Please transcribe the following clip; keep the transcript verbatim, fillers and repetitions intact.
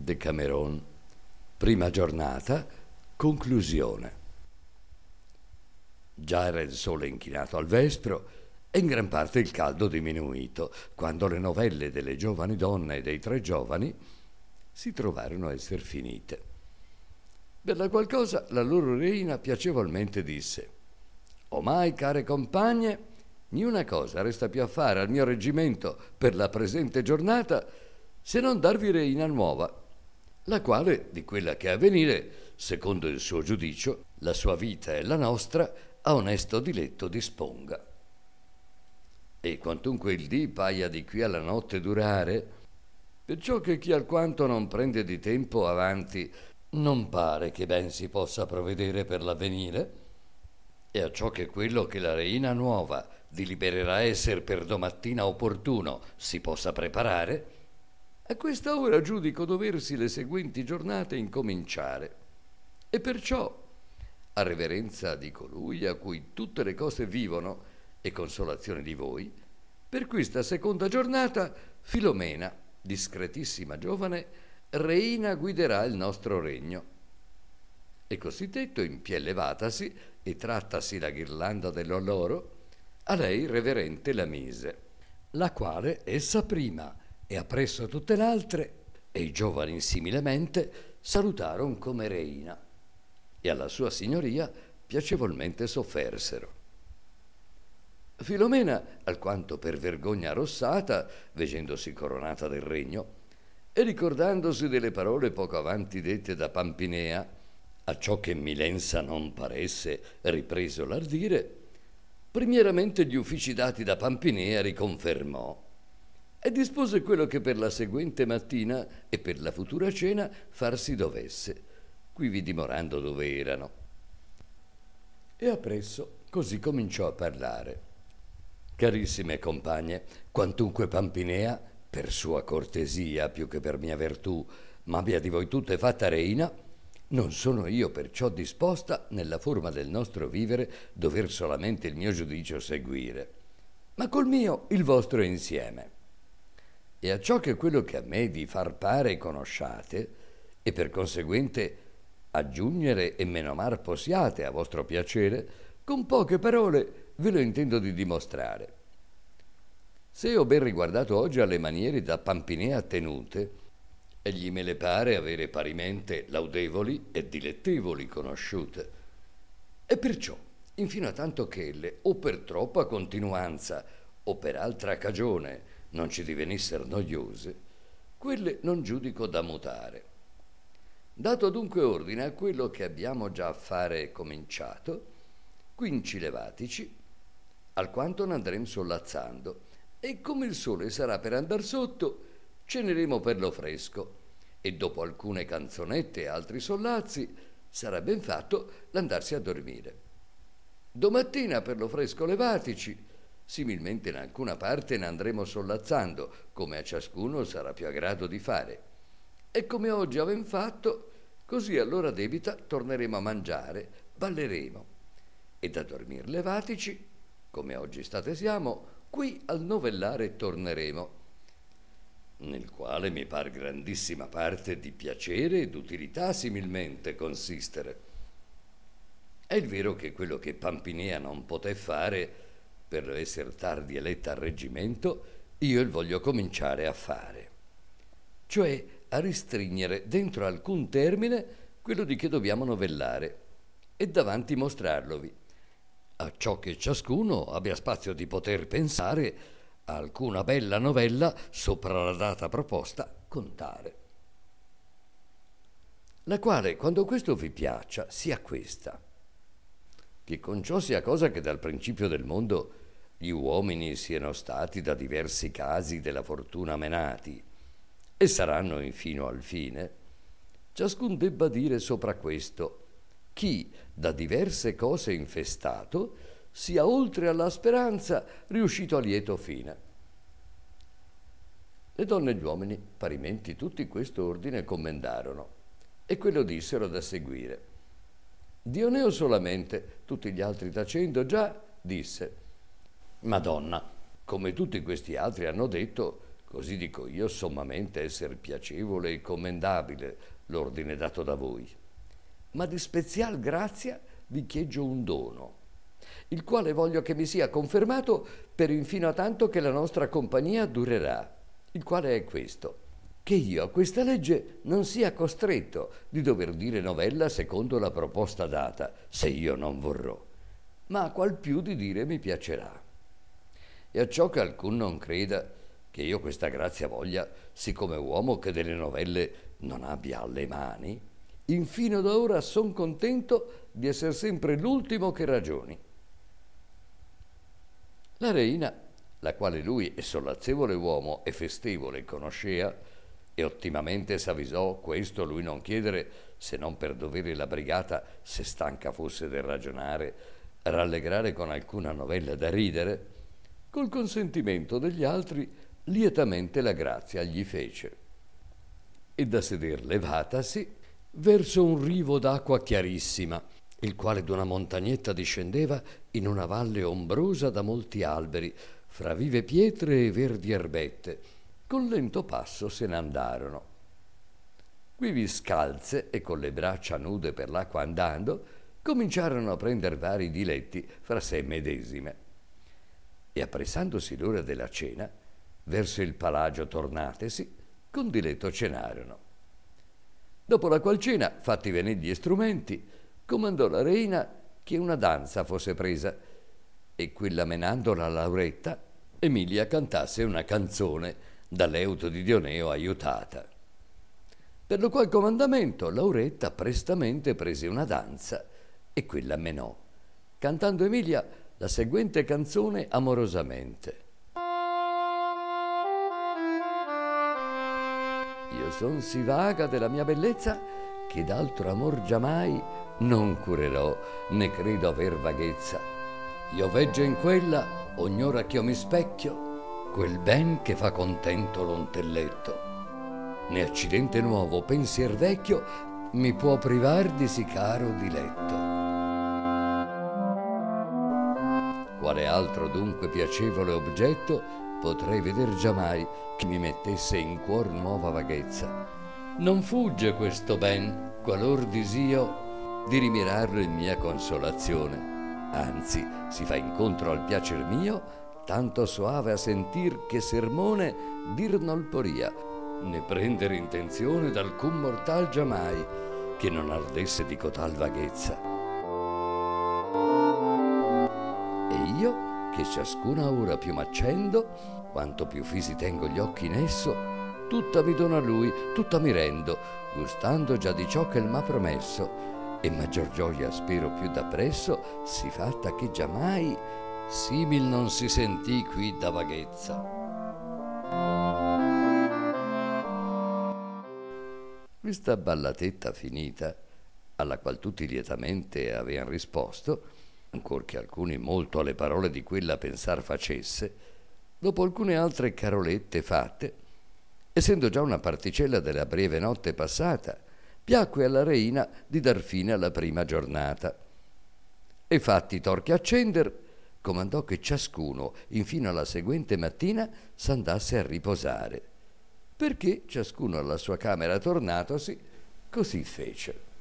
Decameron, prima giornata, conclusione. Già era il sole inchinato al vespro e in gran parte il caldo diminuito, quando le novelle delle giovani donne e dei tre giovani si trovarono a esser finite. Per la qual cosa la loro reina piacevolmente disse: «Omai, care compagne, niuna cosa resta più a fare al mio reggimento per la presente giornata se non darvi reina nuova, la quale, di quella che è a venire, secondo il suo giudicio, la sua vita e la nostra a onesto diletto disponga. E quantunque il dì paia di qui alla notte durare, perciò che chi alquanto non prende di tempo avanti non pare che ben si possa provvedere per l'avvenire, e acciò che quello che la reina nuova delibererà esser per domattina opportuno si possa preparare, a questa ora giudico doversi le seguenti giornate incominciare, e perciò, a reverenza di colui a cui tutte le cose vivono e consolazione di voi, per questa seconda giornata Filomena, discretissima giovane, reina guiderà il nostro regno. E così detto, in pie levatasi e trattasi la ghirlanda dell'oloro, a lei reverente la mise, la quale essa prima e appresso tutte l'altre, e i giovani similemente, salutaron come reina, e alla sua signoria piacevolmente soffersero. Filomena, alquanto per vergogna arrossata, vegendosi coronata del regno, e ricordandosi delle parole poco avanti dette da Pampinea, acciò che Milensa non paresse ripreso l'ardire, primieramente gli uffici dati da Pampinea riconfermò e dispose quello che per la seguente mattina e per la futura cena farsi dovesse, quivi dimorando dove erano. E appresso così cominciò a parlare: «Carissime compagne, quantunque Pampinea, per sua cortesia più che per mia virtù, m'abbia di voi tutte fatta reina, non sono io perciò disposta, nella forma del nostro vivere, dover solamente il mio giudicio seguire, ma col mio il vostro insieme. E acciò che quello che a me di far pare conosciate, e per conseguente aggiungere e menomar possiate a vostro piacere, con poche parole ve lo intendo di dimostrare. Se ho ben riguardato oggi alle maniere da Pampinea tenute, egli me le pare avere parimente laudevoli e dilettevoli conosciute, e perciò, infino a tanto che elle, o per troppa continuanza, o per altra cagione, non ci divenisser noiose, quelle non giudico da mutare. Dato dunque ordine a quello che abbiamo già a fare cominciato, quinci levatici, alquanto n'andrem sollazzando, e come il sole sarà per andar sotto, ceneremo per lo fresco, e dopo alcune canzonette e altri sollazzi sarà ben fatto l'andarsi a dormire. Domattina per lo fresco levatici, similmente in alcuna parte ne andremo sollazzando, come a ciascuno sarà più a grado di fare. E come oggi aven fatto, così all'ora debita torneremo a mangiare, balleremo, e da dormir levatici, come oggi state siamo, qui al novellare torneremo, nel quale mi par grandissima parte di piacere ed utilità similmente consistere. È il vero che quello che Pampinea non poté fare, per esser tardi eletta al reggimento, io il voglio cominciare a fare, cioè a ristringere dentro alcun termine quello di che dobbiamo novellare e davanti mostrarlovi, acciò che ciascuno abbia spazio di poter pensare a alcuna bella novella sopra la data proposta contare, la quale, quando questo vi piaccia, sia questa: che con ciò sia cosa che dal principio del mondo gli uomini siano stati da diversi casi della fortuna menati e saranno infino al fine, ciascun debba dire sopra questo chi da diverse cose infestato sia oltre alla speranza riuscito a lieto fine. Le donne e gli uomini parimenti tutti questo ordine commendarono e quello dissero da seguire. Dioneo solamente, tutti gli altri tacendo già, disse: Madonna, come tutti questi altri hanno detto, così dico io sommamente esser piacevole e commendabile l'ordine dato da voi. Ma di spezial grazia vi chieggio un dono, il quale voglio che mi sia confermato per infino a tanto che la nostra compagnia durerà, il quale è questo: che io a questa legge non sia costretto di dover dire novella secondo la proposta data, se io non vorrò, ma qual più di dire mi piacerà. E acciò che alcun non creda che io questa grazia voglia, siccome uomo che delle novelle non abbia alle mani, infino d'ora son contento di essere sempre l'ultimo che ragioni. La reina, la quale lui è sollazzevole uomo e festevole conoscea, e ottimamente s'avvisò questo lui non chiedere, se non per dovere la brigata, se stanca fosse del ragionare, rallegrare con alcuna novella da ridere, col consentimento degli altri lietamente la grazia gli fece. E da seder levatasi, verso un rivo d'acqua chiarissima, il quale d'una montagnetta discendeva in una valle ombrosa da molti alberi, fra vive pietre e verdi erbette, con lento passo se ne andarono. Quivi scalze e con le braccia nude per l'acqua andando, cominciarono a prender vari diletti fra sé medesime. E appressandosi l'ora della cena, verso il palagio tornatesi, con diletto cenarono. Dopo la qual cena, fatti venir gli strumenti, comandò la reina che una danza fosse presa, e quella menando la lauretta, Emilia cantasse una canzone da Leuto di Dioneo aiutata. Per lo qual comandamento Lauretta prestamente prese una danza e quella menò, cantando Emilia la seguente canzone amorosamente. Io son si vaga della mia bellezza che d'altro amor giammai non curerò, né credo aver vaghezza. Io veggio in quella, ognora ch'io mi specchio, quel ben che fa contento l'ontelletto. Né accidente nuovo, pensier vecchio, mi può privar di sì caro diletto. Quale altro dunque piacevole oggetto potrei veder giammai che mi mettesse in cuor nuova vaghezza. Non fugge questo ben, qualor disio, di rimirarlo in mia consolazione, anzi si fa incontro al piacer mio, tanto soave a sentir che sermone dir nol poria, né prendere intenzione d'alcun mortal giammai che non ardesse di cotal vaghezza. E io, che ciascuna ora più m'accendo, quanto più fisi tengo gli occhi in esso, tutta mi dono a lui, tutta mi rendo, gustando già di ciò che il m'ha promesso, e maggior gioia spero più da presso, si fatta che giammai simil non si sentì qui da vaghezza. Questa ballatetta finita, alla qual tutti lietamente avean risposto, ancor che alcuni molto alle parole di quella pensar facesse, dopo alcune altre carolette fatte, essendo già una particella della breve notte passata, piacque alla reina di dar fine alla prima giornata. E fatti i torchi accender, comandò che ciascuno, infino alla seguente mattina, s'andasse a riposare, perché ciascuno alla sua camera tornatosi, così fece.